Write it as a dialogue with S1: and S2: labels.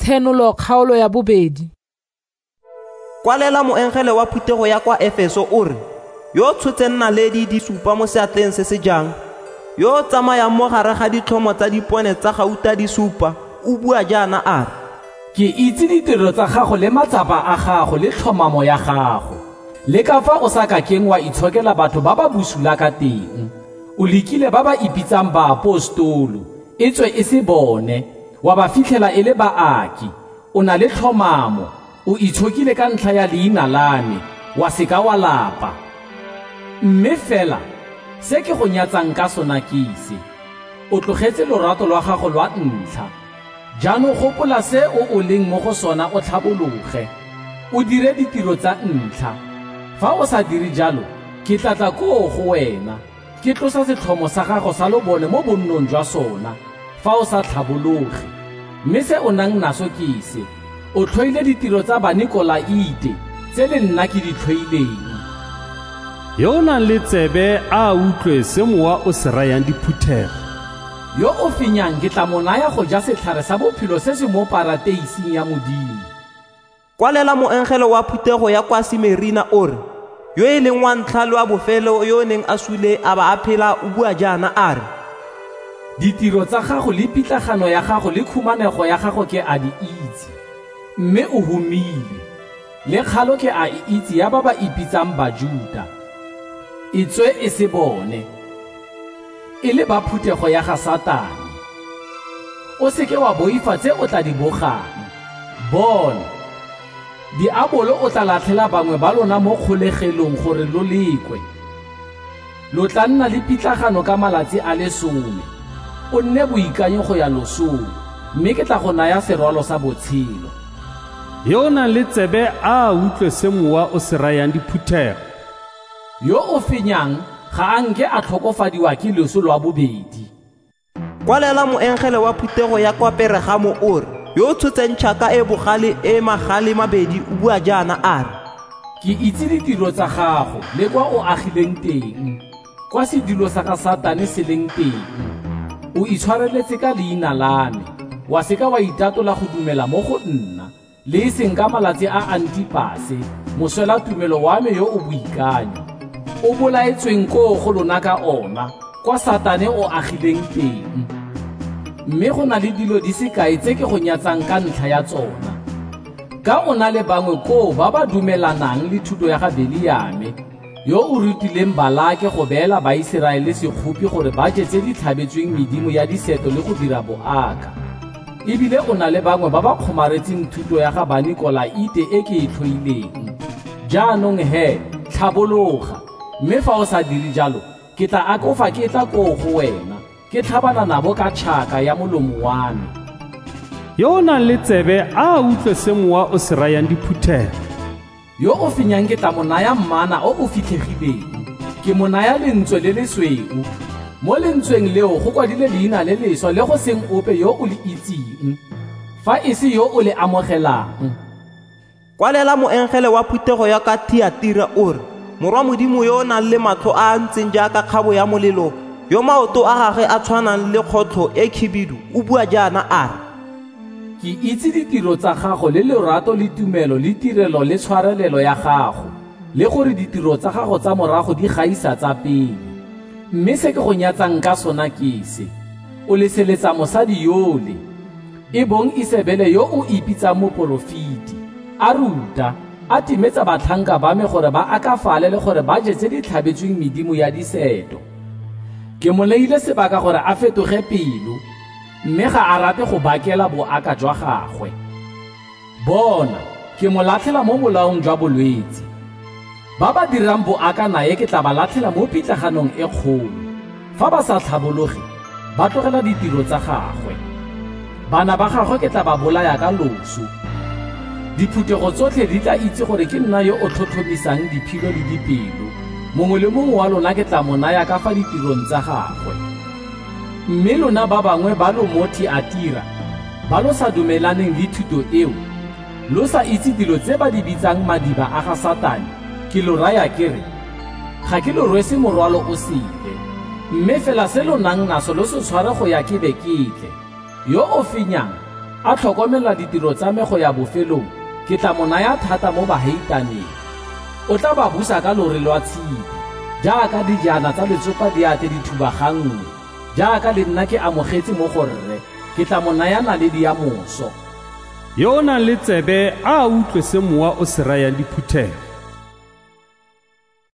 S1: Phenolo kgaolo ya 2.
S2: Kwalela moengele wa phutego ya kwa Efeso o re, yo tshotseng naledi di supa mo seatleng se se jang, yo tsamayang mo gare ga ditlhomo tsa dipone tsa gauta di supa, o bua jaana a re,
S3: ke itse ditiro tsa gago le matsapa a gago le tlhomamo ya gago, le ka fa o sa ka keng wa itshokela batho ba ba busula ka teng. O lekile ba ba ipitsang baapostolo, e tswe e se bone, wa ba fitlhela e le baaki. O na le tlhomamo, o itshokile ka ntlha ya leina la me, wa seka wa lapa. Mme fela, se ke go nyatsang ka sona ke se, o tlogetse lorato lwa gago lwa ntlha. Jaanong gopola se o leng mo go sona o tlhabologe, o dire ditiro tsa ntlha. Fa o sa dire jalo, ke tlatla koo go wena, ke tlosa setlhomo sa gago sa lobone mo bonnong jwa sona, fa o sa tlhabologe. Mme se o nang naso ke se, o tlhoile ditiro tsa Banikolaite, tse le nna ke di tlhoileng.
S4: Yo o nang le tsebe a utlwe se mowa o se rayang diphuthego.
S3: Yo o fenyang ke tla mo naya go ja setlhare sa bophelo se se mo parateising ya Modimo.
S2: Kwalela moengele wa phutego ya kwa Simerina o re, yo e leng wa ntlha le wa bofelo yo neng a sule a ba a phela o bua jaana a re,
S3: ditiro tsa gago le pitlagano ya gago le khumanego ya gago ke a di itse, mme o humile. Le kgalo ke a e itse ya ba ba ipitsang Bajuda, e tswe e se bone, e le ba phuthego ya ga Satane. O seke wa boifa tse o tla di bogang. Bona, diabolo o tla latlhela bangwe ba lona mo kgolegelong gore lo lekwe. Lo tla nna le pitlagano ka malatsi a 10. O nne boikanyo go ya losong, mme ke tla go naya serwalo sa botshelo.
S4: Yo o nang le tsebe a utlwe se mowa o se rayang diphuthego.
S3: Yo o fenyang ga a nke a tlhokofadiwa ke loso lwa bobedi.
S2: Kwalela moengele wa phutego ya kwa Peregamo o re, yo o tshotseng tšhaka e bogale e magale mabedi o bua jaana a re,
S3: ke itse ditiro tsa gago le kwa o agileng teng, kwa sedilo sa ga Satane se leng teng. O itshwareletse ka leina la me, wa seka wa itatola go dumela mo go nna, le e seng ka malatsi a Antipase, moswela tumelo wa me yo o boikanyo, o bolaetsweng koo go lona ka ona, kwa Satane o agileng teng. Mme go na le dilo di se kae tse ke go nyatsang ka ntlha ya tsona. Ka o na le bangwe koo ba ba dumelanang le thuto ya ga Beliame, yo o rutileng Balake go beela Baiseraele sekgopi gore ba je tse di tlhabetsweng medimo ya diseto le go dira boaka. Ebile o na le bangwe ba ba kgomaretseng thuto ya ga Banikolaite e ke e tlhoileng. Jaanong he, tlhabologa, mme fa o sa dire jalo, ke tla akofa ke tla koo go wena, ke tlhabana nabo ka tšhaka ya molomo wa me.
S4: Yo o nang le tsebe a utlwe se mowa o se rayang diphuthego.
S3: Yo o fenyang ke tla mo naya mmana o o fitlhegileng, ke mo naya lentswe le le sweu. Mo lentsweng leo go kwadile leina le leswa le go seng ope yo o le itseng, fa e se yo o le amogelang.
S2: Kwalela moengele wa phutego ya ka Tiatira o re, morwa Modimo yo o nang le matlho a ntseng jaaka kgabo ya molelo, yo maoto a gage a tshwanang le kgotlho e khibidu, o bua jaana a re,
S3: ke itse ditiro tsa gago le lorato le tumelo le tirelo le tshwarelelo ya gago, le gore ditiro tsa gago tsa morago di gaisa tsa pele. Mme se ke go nyatsang ka sona ke se, o leseletsa mosadi yole, e bong Isebele yo o ipitsang moporofiti, a ruta, a timetsa batlhanka ba me gore ba akafale le gore ba je tse di tlhabetsweng medimo ya diseto. Ke mo leile sebaka gore a fetoge pelo, mme ga a rate go bakela boaka jwa gagwe. Bona, ke mo latlhela mo molaong jwa bolwetse. Ba ba dirang boaka naye ke tla ba latlhela mo pitlaganong e kgolo. Fa ba sa tlhabologe, ba tlogela ditiro tsa gagwe. Bana ba gagwe ke tla ba bolaya ka loso. Diphuthego tsotlhe di tla itse gore ke nna yo o tlhotlhomisang diphilo le dipelo. Mongwe le mongwe wa lona ke tla mo naya ka fa ditirong tsa gagwe. Mme lona ba bangwe ba lo mo Tiatira, ba lo sa dumelaneng le thuto eo, lo sa itse dilo tse ba di bitsang madiba a ga Satane, ke lo raya ke re, ga ke lo rwese morwalo o sele, mme fela se lo nang naso lo se tshware go ya ke beketle. Yo o fenyang, a tlhokomela ditiro tsa me go ya bofelong, ke tla mo naya thata mo baheitaneng. O tla ba busa ka lore lwa tshipi, jaaka dijana tsa letsopa di ate dithubaganngwe. Jaaka le nna ke amogetse mo go rre, ke tla mo naya naledi ya moso.
S4: Yo o nang le tsebe a utlwe se mowa o se rayang diphuthego.